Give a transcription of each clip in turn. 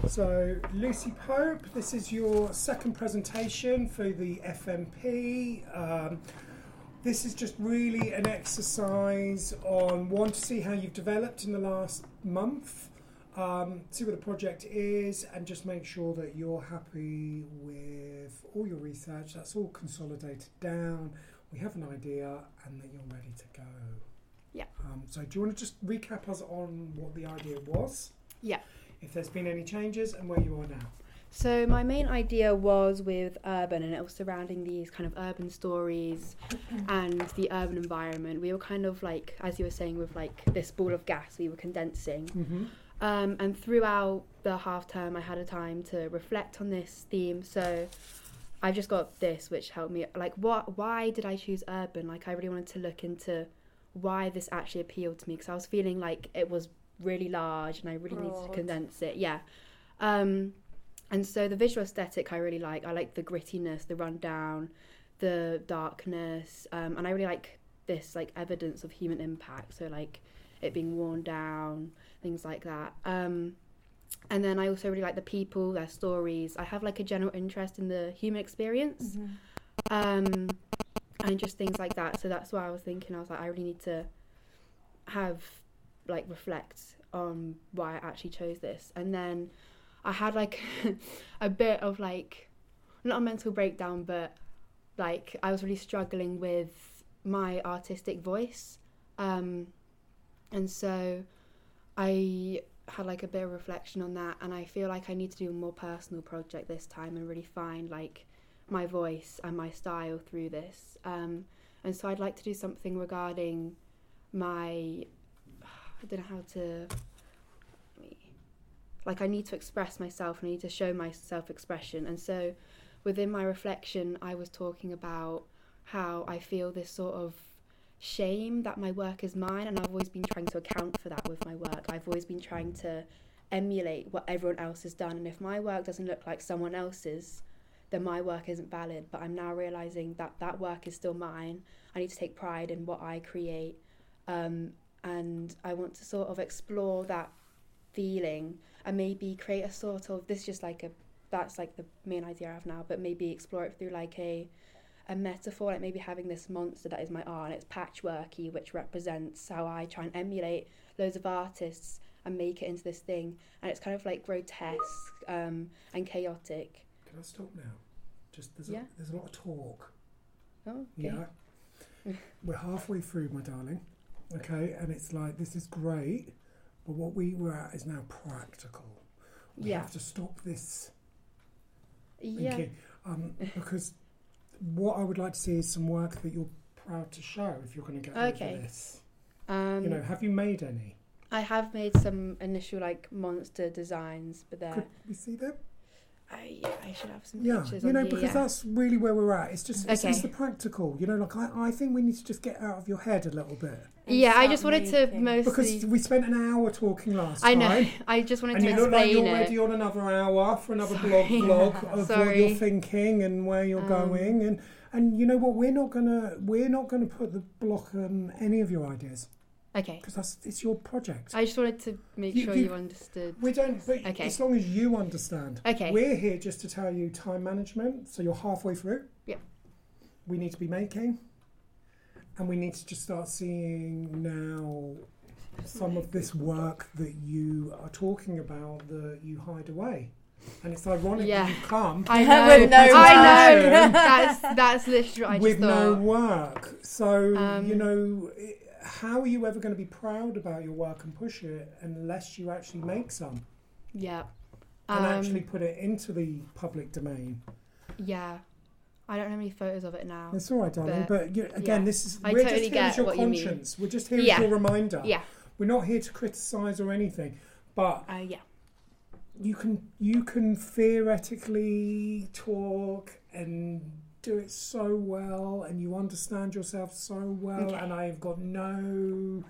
So, Lucy Pope, this is your second presentation for the FMP. This is just really an exercise on to see how you've developed in the last month, see what the project is, and just make sure that you're happy with all your research. That's all consolidated down. We have an idea and that you're ready to go. Yeah. So do you want to just recap us on what the idea was? Yeah. If there's been any changes and where you are now. So my main idea was with urban, and it was surrounding these kind of urban stories and the urban environment. We were kind of like, as you were saying, with like this ball of gas we were condensing. Mm-hmm. And throughout the half term I had a time to reflect on this theme. So I've just got this which helped me, like why did I choose urban? Like I really wanted to look into why this actually appealed to me, because I was feeling like it was really large and I really needed to condense it. Yeah. And so the visual aesthetic I really like. I like the grittiness, the rundown, the darkness, and I really like this like evidence of human impact. So like it being worn down, things like that. And then I also really like the people, their stories. I have like a general interest in the human experience, and just things like that. So that's why I was thinking. I was like, I really need to have like reflect on why I actually chose this. And then I had like a bit of like, not a mental breakdown, but like I was really struggling with my artistic voice, and so I had like a bit of reflection on that, and I feel like I need to do a more personal project this time and really find like my voice and my style through this, and so I'd like to do something regarding my, I don't know how to, like I need to express myself and I need to show my self-expression. And so within my reflection I was talking about how I feel this sort of shame that my work is mine, and I've always been trying to account for that with my work. I've always been trying to emulate what everyone else has done, and if my work doesn't look like someone else's, then my work isn't valid. But I'm now realising that that work is still mine. I need to take pride in what I create, and I want to sort of explore that feeling and maybe create a sort of, this is just like a, that's like the main idea I have now, but maybe explore it through like a metaphor, like maybe having this monster that is my art and it's patchworky, which represents how I try and emulate loads of artists and make it into this thing, and it's kind of like grotesque and chaotic. Can I stop now? Just there's a lot of talk. Oh, okay. Yeah. We're halfway through, my darling. Okay, and it's like, this is great, but what we were at is now practical. We have to stop this thinking, because what I would like to see is some work that you're proud to show if you're going to get over this. Have you made any? I have made some initial like monster designs, but Could we see them? I should have some pictures. Because that's really where we're at. It's just it's the practical. Like I think we need to just get out of your head a little bit. Yeah, I just wanted to mostly, because we spent an hour talking last time. I know. I just wanted to explain it. And you look like you're ready on another hour for another blog of what you're thinking and where you're going. And you know what? We're not gonna put the block on any of your ideas. Okay. Because it's your project. I just wanted to make sure you understood. We don't, but as long as you understand. Okay. We're here just to tell you time management, so you're halfway through. Yeah. We need to be making, and we need to just start seeing now some of this work that you are talking about that you hide away. And it's ironic that you come. I know. That's literally what I just with thought. no work. So, how are you ever going to be proud about your work and push it unless you actually make some? Yeah. And actually put it into the public domain. Yeah. I don't have any photos of it now. It's all right, darling. But this is, we're just here as your conscience. We're just here as your reminder. Yeah. We're not here to criticise or anything. But you can theoretically talk and do it so well, and you understand yourself so well, and I've got no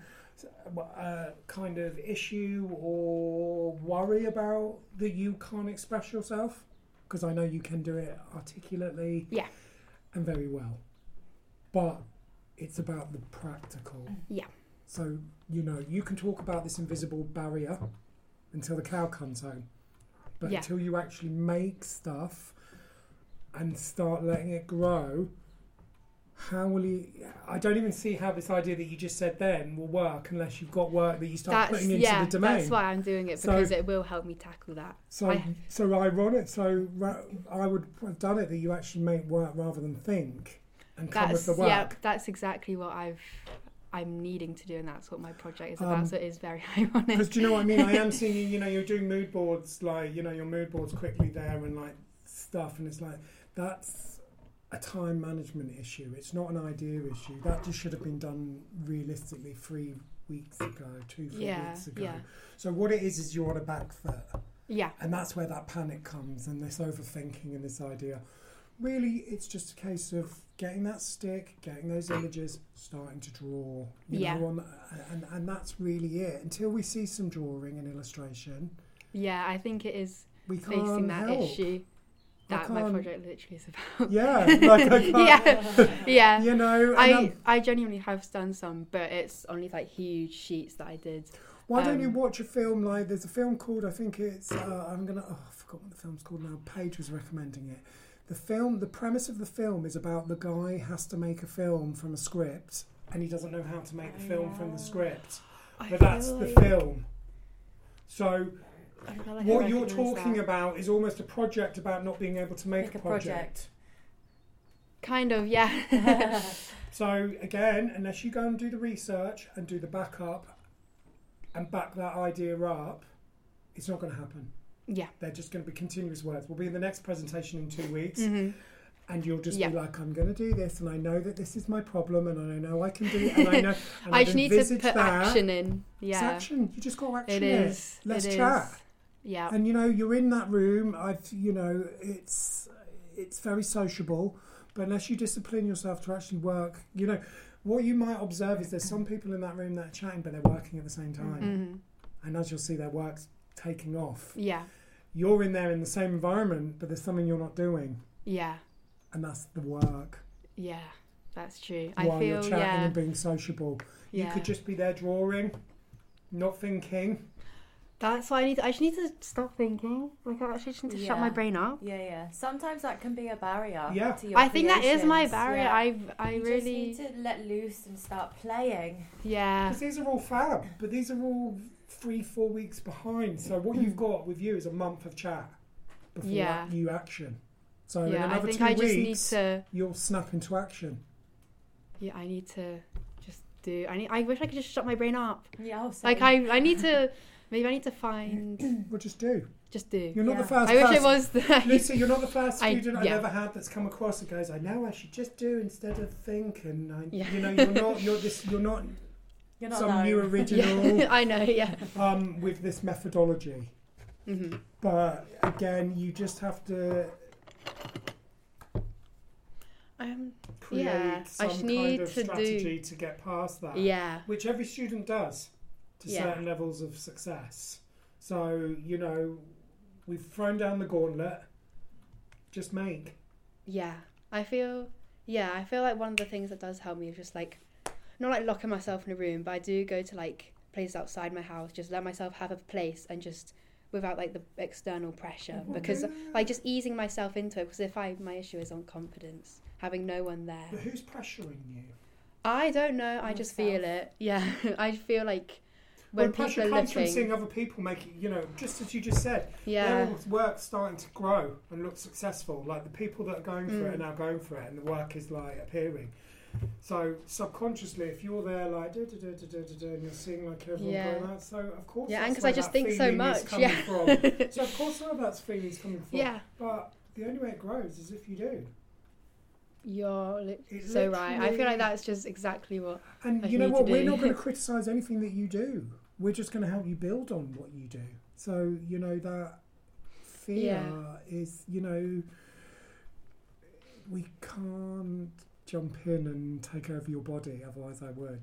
kind of issue or worry about that you can't express yourself, because I know you can do it articulately and very well. But it's about the practical. Yeah. So, you can talk about this invisible barrier until the cow comes home. But Yeah. until you actually make stuff and start letting it grow, how will you... I don't even see how this idea that you just said then will work unless you've got work that you start putting into the domain. That's why I'm doing it, because it will help me tackle that. So ironic. So I would have done it that you actually make work rather than think and come with the work. Yeah, that's exactly what I'm needing to do, and that's what my project is about. So it is very ironic. Because do you know what I mean? I am seeing you're doing mood boards, like your mood boards quickly there and like stuff, and it's like that's a time management issue. It's not an idea issue. That just should have been done realistically 3 weeks ago, 4 weeks ago. Yeah. So what it is you're on a back foot. Yeah. And that's where that panic comes and this overthinking and this idea. Really, it's just a case of getting that stick, getting those images, starting to draw. You know, and that's really it. Until we see some drawing and illustration. Yeah, I think it is facing that issue that my project literally is about. Yeah, like I can't. Yeah. You know, I genuinely have done some, but it's only like huge sheets that I did. Why don't you watch a film like, there's a film called, I think it's, I forgot what the film's called now, Paige was recommending it. The premise of the film is about the guy has to make a film from a script and he doesn't know how to make the film from the script. But that's the film. So what you're talking about is almost a project about not being able to make a project. Kind of, yeah. So again, unless you go and do the research and do the backup and back that idea up, it's not going to happen. Yeah. They're just going to be continuous words. We'll be in the next presentation in 2 weeks. Mm-hmm. And you'll just be like, I'm going to do this, and I know that this is my problem, and I know I can do it, and I know. And I just need to put action in. Yeah, it's action. You just got to action it. Is. Let's chat. Yeah. And you're in that room. It's very sociable, but unless you discipline yourself to actually work, what you might observe is there's some people in that room that are chatting, but they're working at the same time. Mm-hmm. And as you'll see, their work's taking off. Yeah. You're in there in the same environment, but there's something you're not doing. Yeah. And that's the work. Yeah, that's true. While I feel, you're chatting and being sociable. Yeah. You could just be there drawing, not thinking. That's why I just need to stop thinking. Like, I actually just need to shut my brain up. Yeah. Sometimes that can be a barrier. Yeah. To your I think that is my barrier. Yeah. You really just need to let loose and start playing. Yeah. Because these are all fab, but these are all 3-4 weeks behind. So what you've got with you is a month of chat before you action. So in another 2 weeks, you'll snap into action. Yeah, I need to just do. I wish I could just shut my brain up. Yeah, like I need to. Maybe I need to find. Well, just do. Just do. You're not the first. I wish it was. Listen, you're not the first student I've ever had that's come across that goes, I know I should just do instead of think, and you're not. You're not some alone. new original. Yeah, I know. Yeah. With this methodology. Mm-hmm. But again, you just have to. Create some kind of strategy to get past that. Yeah. Which every student does to certain levels of success. So, we've thrown down the gauntlet. Just make. Yeah. I feel like one of the things that does help me is just like, not like locking myself in a room, but I do go to like places outside my house, just let myself have a place and just without like the external pressure, because like just easing myself into it, because my issue is on confidence, having no one there. But who's pressuring you? I don't know. I just feel it. Yeah. I feel like when people pressure are comes looking, from seeing other people making, just as you just said, their work's starting to grow and look successful. Like the people that are going for it are now going for it, and the work is like appearing. So subconsciously, if you're there like and you're seeing like everyone going out, so of course, and because I just think so much, so of course, some of that's feelings coming from. Yeah. But the only way it grows is if you do. You're so right. I feel like that's just exactly what. And you know what? We're not going to criticise anything that you do. We're just going to help you build on what you do. So that fear is, we can't jump in and take over your body, otherwise I would,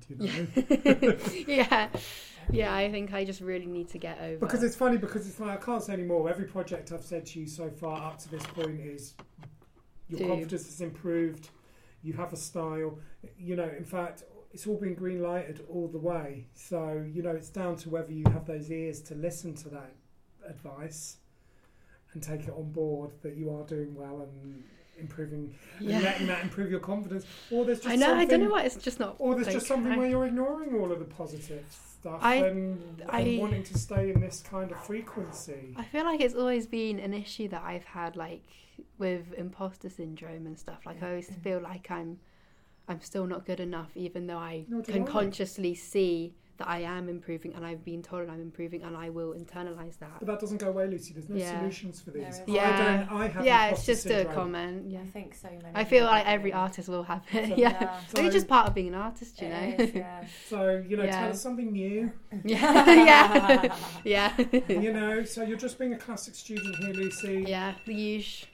Yeah, I think I just really need to get over. Because it's funny, because it's like, I can't say anymore. Every project I've said to you so far up to this point is your confidence has improved, you have a style, in fact, it's all been green lighted all the way. So, it's down to whether you have those ears to listen to that advice and take it on board that you are doing well and improving, and letting that improve your confidence. Or there's just I don't know why it's just not. Or there's just something where you're ignoring all of the positive stuff and wanting to stay in this kind of frequency. I feel like it's always been an issue that I've had, like with imposter syndrome and stuff. Like I always feel like I'm still not good enough, even though I can consciously see that I am improving, and I've been told I'm improving, and I will internalise that. But that doesn't go away, Lucy. There's no solutions for these. I have it's just syndrome. A comment. Yeah, I think so many. I feel like every artist will have it. So it's just part of being an artist, you know. Is, yeah. So tell us something new. Yeah. So you're just being a classic student here, Lucy. Yeah, the usual.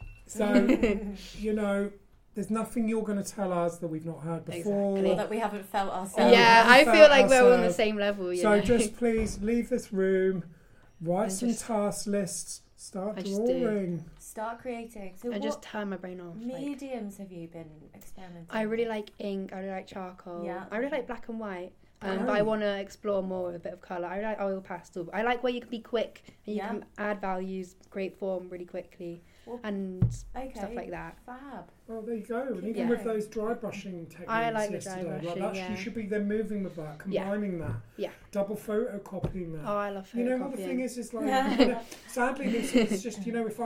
So there's nothing you're going to tell us that we've not heard before. Exactly. Or that we haven't felt ourselves. Yeah, I feel like we're on the same level. So just please leave this room, write some task lists, start drawing. Start creating. So and just turn my brain off. Mediums have you been experimenting I really like ink, I really like charcoal. Yeah. I really like black and white. But I want to explore more with a bit of colour. I like oil pastel. I like where you can be quick and you can add values, create form really quickly, and stuff like that. Fab. Well, there you go. And even with those dry brushing techniques I like the dry brushing, you should be then moving with that, combining that. Yeah. Double photocopying that. Oh, I love photocopying. You know what the thing is like, sadly, it's just,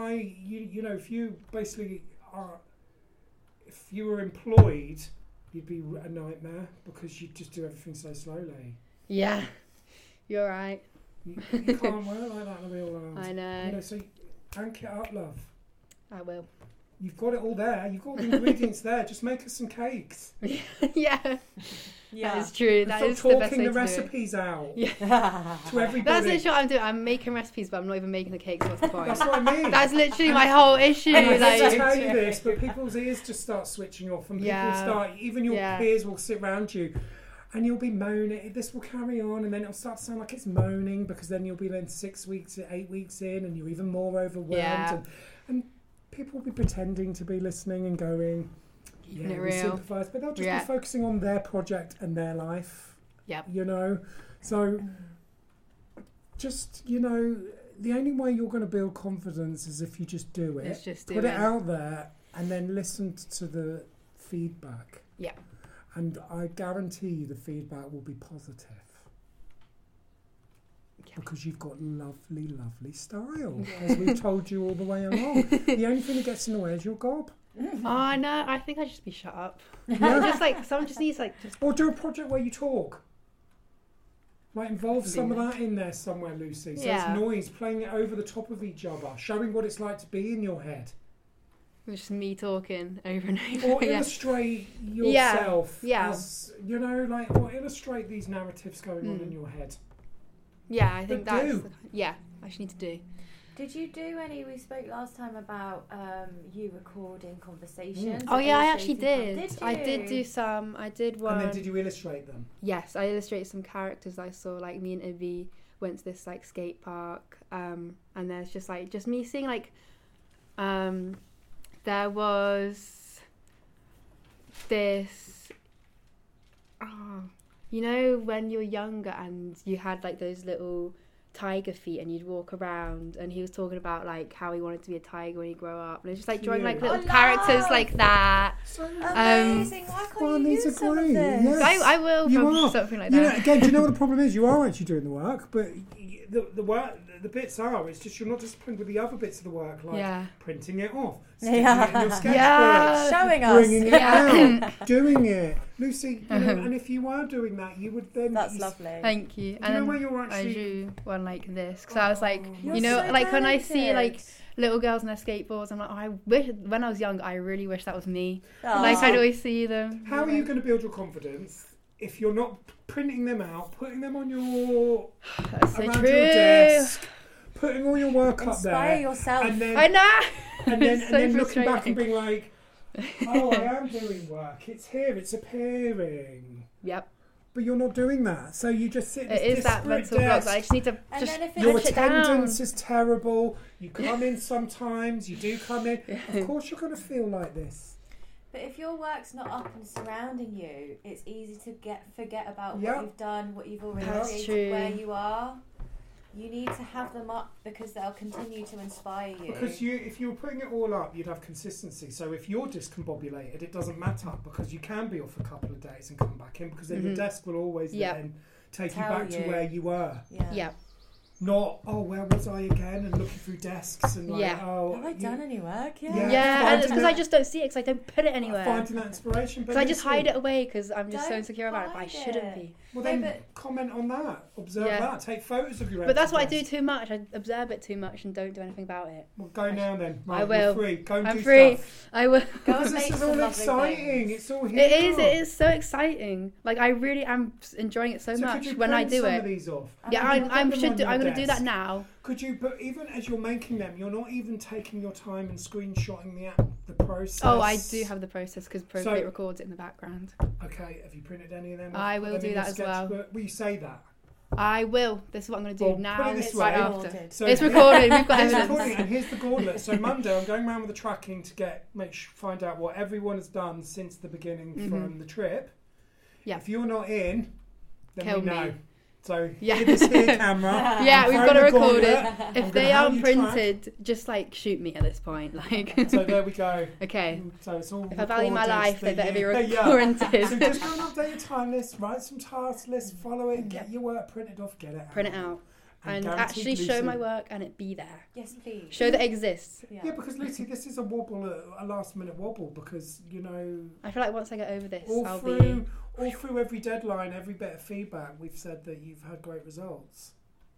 if you basically are, if you were employed, you'd be a nightmare because you'd just do everything so slowly. Yeah, you're right. You can't work like that in the real world. I know. So rank it up, love. I will. You've got it all there. You've got the ingredients there. Just make us some cakes. Yeah. That is true. That is Stop the best talking way the to recipes out to everybody. That's literally what I'm doing. I'm making recipes, but I'm not even making the cakes. What's the point? That's what I mean. That's literally my whole issue. I hate to tell you this, but people's ears just start switching off, and people start. Even your peers will sit around you, and you'll be moaning. This will carry on, and then it'll start to sound like it's moaning because then you'll be then 6 weeks, 8 weeks in, and you're even more overwhelmed. Yeah. And people will be pretending to be listening and going, we sympathise, but they'll just be focusing on their project and their life. Yep. So just, the only way you're going to build confidence is if you just do it. Put it out there and then listen to the feedback. Yeah. And I guarantee you the feedback will be positive. Because you've got lovely, lovely style, as we've told you all the way along. The only thing that gets in the way is your gob. Oh no, I think I just be shut up. Just like someone just needs or do a project where you talk. Like involve some of that in there somewhere, Lucy. So it's noise, playing it over the top of each other, showing what it's like to be in your head. Just me talking over and over. Or illustrate yourself as or illustrate these narratives going on in your head. Yeah, I think I just need to do. Did you do any? We spoke last time about you recording conversations. Oh yeah, I actually did. I did do some. I did one. And then did you illustrate them? Yes, I illustrated some characters I saw. Like me and Ivy went to this like skate park, and there's just me seeing like, there was this. When you're younger and you had like those little tiger feet and you'd walk around, and he was talking about like how he wanted to be a tiger when he grew up, and it's just like drawing like little characters like that. So amazing! Why can't you use some of this? Yes. I will from something like that. Again, do you know what the problem is? You are actually doing the work, but the work, the bits are. It's just you're not disciplined with the other bits of the work, like printing it off, sticking it in your sketchbook, showing us, bringing it out, doing it. Lucy, and if you were doing that, you would then. That's lovely. Thank you. And where you're actually. I drew one like this because I was like, like when I see like little girls on their skateboards, I'm like, I wish when I was young, I really wish that was me. Like I'd always see them. How are you going to build your confidence if you're not printing them out, putting them on your your desk, putting all your work up there? Inspire yourself. And then, I know. And then looking back and being like, oh, I am doing work. It's here. It's appearing. Yep. But you're not doing that. So you just sit. It is that mental block. I just need to your attendance is terrible. You come in sometimes. You do come in. Of course, you're going to feel like this. But if your work's not up and surrounding you, it's easy to forget about what you've done, what you've already created, where you are. You need to have them up because they'll continue to inspire you. Because if you were putting it all up, you'd have consistency. So if you're discombobulated, it doesn't matter because you can be off a couple of days and come back in because then your desk will always then take you back to where you were. Yeah. Not, where was I again? And looking through desks and like, have I done any work? Yeah, because I just don't see it because I don't put it anywhere. Finding that inspiration. Because I just hide it away because I'm just so insecure about it, but I shouldn't be. Well, then comment on that. Observe that. Take photos of your But that's what I do too much. I observe it too much and don't do anything about it. Well, go now then. Right, I will. You're free. Go and I'm do free. Stuff. I will. Because this is all exciting. It's all here. It is so exciting. Like, I really am enjoying it so much when I do some it. Of these off? Yeah, I'm going to do that now. Could you, but even as you're making them, you're not even taking your time and screenshotting the process. Oh, I do have the process because Procreate records it in the background. Okay, have you printed any of them? I will do that as well. Will you say that? I will. This is what I'm going to do now. It's right after. So it's recorded. We've got evidence. And here's the gauntlet. So Monday, I'm going around with the tracking to find out what everyone has done since the beginning from the trip. Yeah. If you're not in, then Kill we know. me. So this here camera. Yeah, we've got to record it. If they aren't printed, just like shoot me at this point. Like. So there we go. Okay. So it's all. If I value my life, they better be printed. So just go and update your time list, write some task lists, follow it, get your work printed off, get it out. Print it out. And actually show my work and it be there. Yes, please. Show that it exists. Yeah, because Lucy, this is a wobble, a last minute wobble because, I feel like once I get over this, all through every deadline, every bit of feedback, we've said that you've had great results.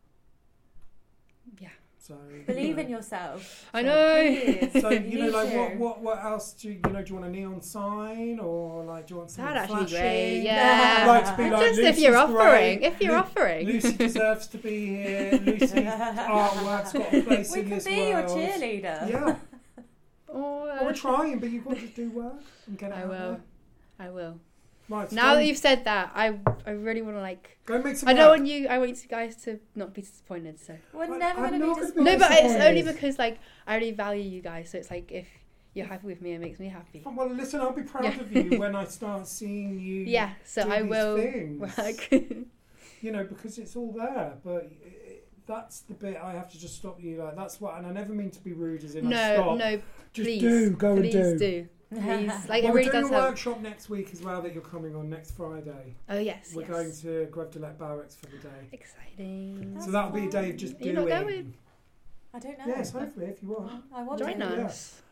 Yeah. So believe in yourself. I know. Please. So like what else do you want a neon sign or like do you want something that'd actually flashy? great. Yeah. Like to be like just Lucy's if you're offering. great. If you're offering. Lucy deserves to be here. Lucy's artwork's got a place in this world. We can be your cheerleader. Yeah. Well, we're trying, but you've got to do work and get it out there. I will. Right, so now that you've said that, I really want to go make some I work. don't want you guys to not be disappointed. So we're never going to be disappointed. No, but it's only because I really value you guys. So it's like if you're happy with me, it makes me happy. Well, listen, I'll be proud of you when I start seeing you. Yeah, so do I these will things. Because it's all there, but. That's the bit I have to just stop you. Like that's what, and I never mean to be rude. As in, stop. No, just please, go please and do. Please, like well, it really we're doing does a help. workshop next week as well that you're coming on next Friday. Oh yes, we're going to Greve de Lette Barracks for the day. Exciting. So that'll be a day of just doing. You're not going? I don't know. Yes, hopefully if you want. I want Join us.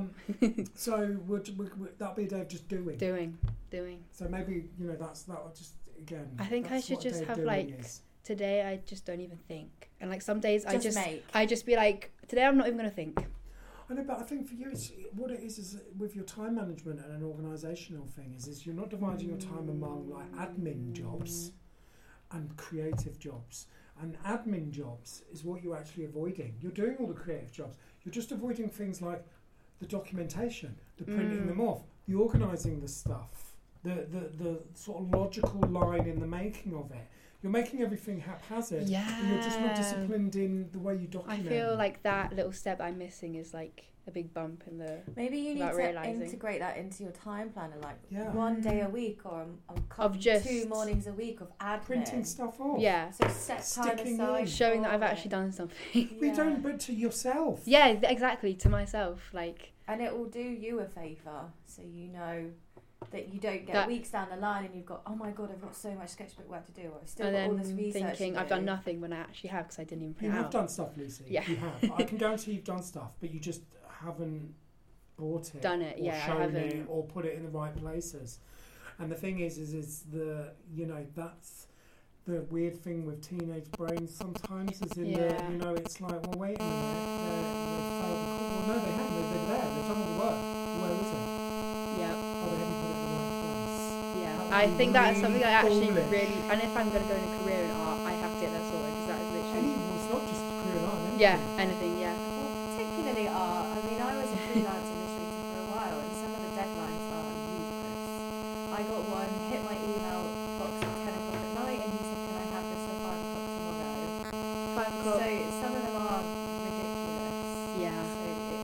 So that'll be a day of just doing. Doing. So maybe that'll just again. I think I should just have today I just don't even think, and like some days I just be like, today I'm not even gonna think. I know, but I think for you, what it is with your time management and an organisational thing is you're not dividing your time among like admin jobs and creative jobs. And admin jobs is what you're actually avoiding. You're doing all the creative jobs. You're just avoiding things like the documentation, the printing them off, the organising the stuff, the sort of logical line in the making of it. You're making everything haphazard. Yeah. And you're just not disciplined in the way you document. I feel like that little step I'm missing is like a big bump in the. Maybe you need to integrate that into your time planner, like 1 day a week or of just 2 mornings a week of admin. Printing stuff off. Yeah. So set time aside. Showing that I've actually done something. We don't, but to yourself. Yeah, exactly, to myself. And it will do you a favour, so you know that you don't get weeks down the line and you've got, oh my god, I've got so much sketchbook work to do, or I've still got all this research thinking to do. I've done nothing when I actually have because I didn't even print it out. You have done stuff, Lucy. Yeah. You have. I can guarantee you've done stuff, but you just haven't bought it. Done it, or I shown haven't. it or put it in the right places. And the thing is the, that's the weird thing with teenage brains sometimes, is in the, it's like, well, wait a minute, they failed the call. Well, no, they haven't. They've been there. They've done all the work. Where is it? Yeah. Oh, they haven't put it in the right place. Yeah. I think that's something I actually really, and if I'm going to go in a career in art, I have to get that sorted because that is literally. It's not just a career in art. Anything, yeah. Well, particularly art. I mean, I was a freelance illustrator for a while, and some of the deadlines are ludicrous. I got one, hit my email box at 10 o'clock at night, and he said, can I have this at 5 o'clock tomorrow? 5 o'clock. So some of them are ridiculous. Yeah. So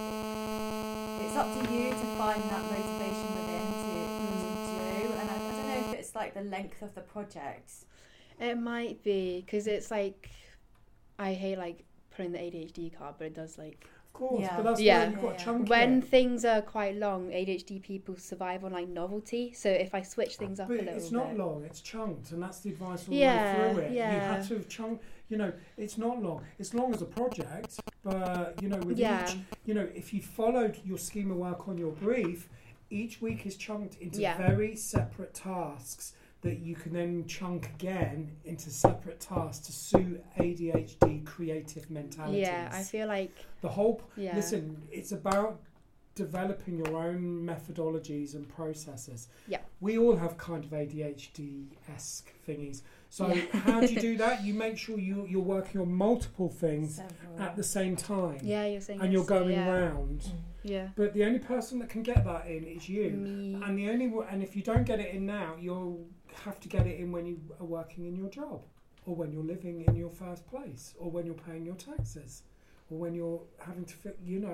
it's up to you to find that motivation within to do. And I don't know if it's like the length of the project. It might be, because it's like, I hate like putting the ADHD card, but it does like. Of course, Yeah. but that's Yeah. why you've got to chunk When it. things are quite long, ADHD people survive on like novelty. So if I switch things up But a little it's bit, not long, it's chunked, and that's the advice all Yeah, the way through it. yeah. You have to have chunked, it's not long. It's long as a project, but, with Yeah. each, if you followed your scheme of work on your brief, each week is chunked into Yeah. very separate tasks that you can then chunk again into separate tasks to suit ADHD creative mentalities. yeah, I feel like The whole, yeah, listen, it's about developing your own methodologies and processes. Yeah. We all have kind of ADHD-esque thingies. So Yeah. how do you do that? You make sure you're working on multiple things Several. at the same time. yeah, you're saying And you're yesterday, going yeah. round. Yeah, But the only person that can get that in is you. me. And and if you don't get it in now, you'll have to get it in when you are working in your job, or when you're living in your first place, or when you're paying your taxes, or when you're having to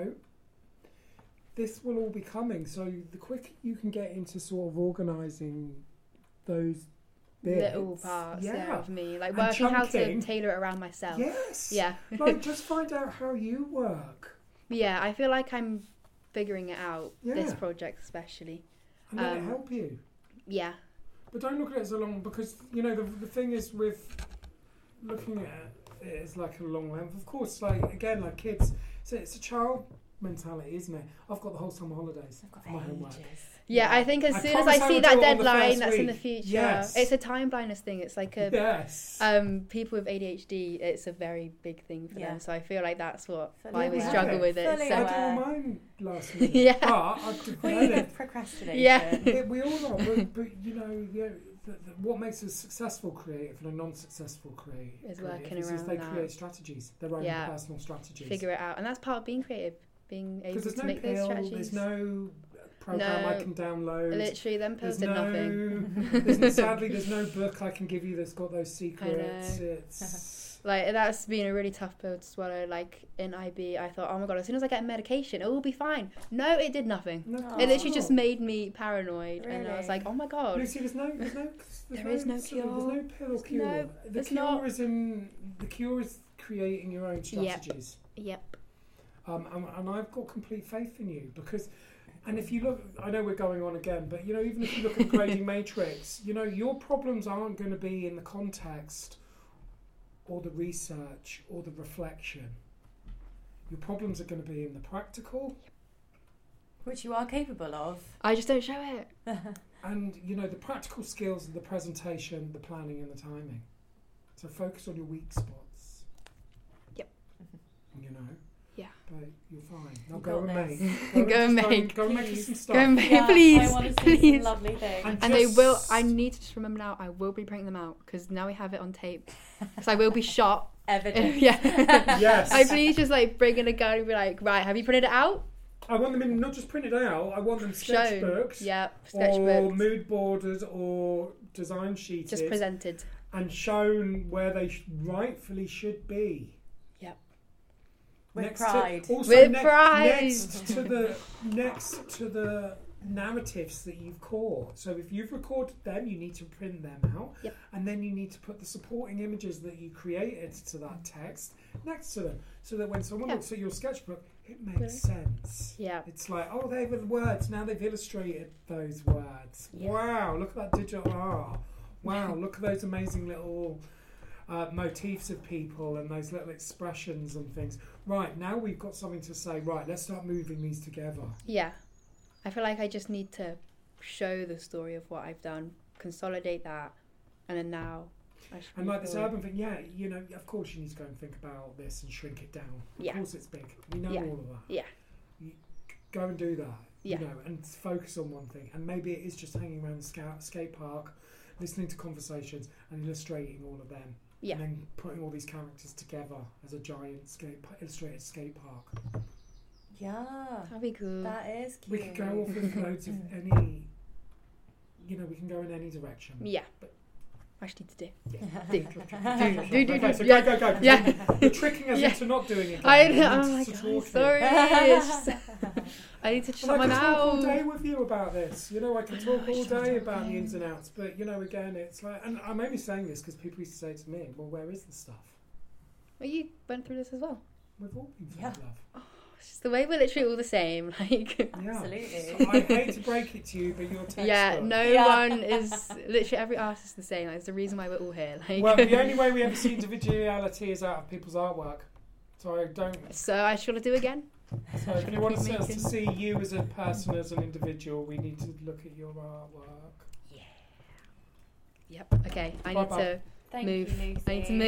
this will all be coming. So the quicker you can get into sort of organising those bits, Little parts yeah. of me, like And working how to chunking. tailor it around myself. Yes. Yeah, Like just find out how you work, yeah. I feel like I'm figuring it out. This Yeah. project, especially. and let it Um, help you. Yeah, But don't look at it as a long, because the thing is with looking at it as like a long length. Of course, like kids, so it's a child mentality, isn't it? I've got the whole summer holidays I've got for my homework. ages. yeah. I think as I soon as promise I I see will that do it on the deadline, first that's in the week. future. Yes. It's a time blindness thing. It's like a Yes. people with ADHD. It's a very big thing for Yeah. them. So I feel like that's what Fully why we aware. struggle with it. Fully So I aware. did all mine last minute. Yeah. But I've developed. Procrastination. Yeah. We all are, but what makes a successful creative and a non-successful creative Is working is around they that. create strategies, their own Yeah. personal strategies. figure it out, and that's part of being creative, being able Because there's to no make those pill, strategies. there's no program I No. can download. Literally, them pills There's did nothing. sadly, there's no book I can give you that's got those secrets. know. It's Like, that's been a really tough pill to swallow. Like, in IB, I thought, oh my god, as soon as I get medication, it will be fine. No, it did nothing. no, Aw. It literally it's just not. made me paranoid, and I was Really? like, oh my god. Lucy, there's no There is no There's no cure. pill or cure. No, the there's cure not. the cure is creating your own strategies. Yep. And I've got complete faith in you because, and if you look, I know we're going on again, but even if you look at the grading matrix, your problems aren't going to be in the context or the research or the reflection. Your problems are going to be in the practical Which you are capable of. I just don't show it. and the practical skills of the presentation, the planning and the timing. So focus on your weak spots. Yep. Yeah. But you're fine. Now You go got and this. make. Go and just make, Go and make us please. some stuff. Go and make, Yeah, please, I want to see please. some lovely things. And they will. I need to just remember now. I will be printing them out because now we have it on tape. Because I will be shot. Evidence. Yeah. Yes. I please just like bring in a gun and be like, right, have you printed it out? I want them in, not just printed out. I want them Shown. sketchbooks Yep. or Sketchbooks. mood borders or design sheeted Just presented. and shown where they rightfully should be. Yep. With pride. Also With pride. Next to the narratives that you've caught. So if you've recorded them, you need to print them out. Yep. And then you need to put the supporting images that you created to that text next to them. So that when someone Yeah. looks at your sketchbook, it makes Really? sense. Yeah. It's like, oh, they were the words. Now they've illustrated those words. Yeah. Wow, look at that digital art. Wow, look at those amazing little motifs of people and those little expressions and things. Right, now we've got something to say. Right, let's start moving these together. Yeah. I feel like I just need to show the story of what I've done, consolidate that, and then now I should And move like this forward. urban thing, yeah, of course you need to go and think about this and shrink it down. Yeah. Of course it's big. We know Yeah. all of that. Yeah. You go and do that. Yeah. And focus on one thing. And maybe it is just hanging around the skate park, listening to conversations and illustrating all of them. Yeah. And then putting all these characters together as a giant illustrated skate park. Yeah. That'd be cool. That is cute. We could go off with loads of any, we can go in any direction. Yeah. I just need to do. Do. Okay, so Yeah. go. Yeah. You're tricking us Yeah. into not doing it. I Glenn. know. We Oh need my to god. talk Sorry. it. It's just- I need to shut my And I could talk all mouth. day with you about this. I could talk all shut day up, about the man. ins and outs. But again, it's like, and I'm only saying this because people used to say to me, "Well, where is the stuff?" Well, you went through this as well. We've all been through love. It's just the way we're literally all the same. Like, Yeah. Absolutely. So I hate to break it to you, but you're textbook. yeah, no one is literally every artist is the same. Like, it's the reason why we're all here. Like, Well, the only way we ever see individuality is out of people's artwork. So I don't. So I should do again. So if you want us to Making- see you as a person, as an individual, we need to look at your artwork. Yep. Okay. I need Bye-bye. to Thank move. you, Lucy. I need to move.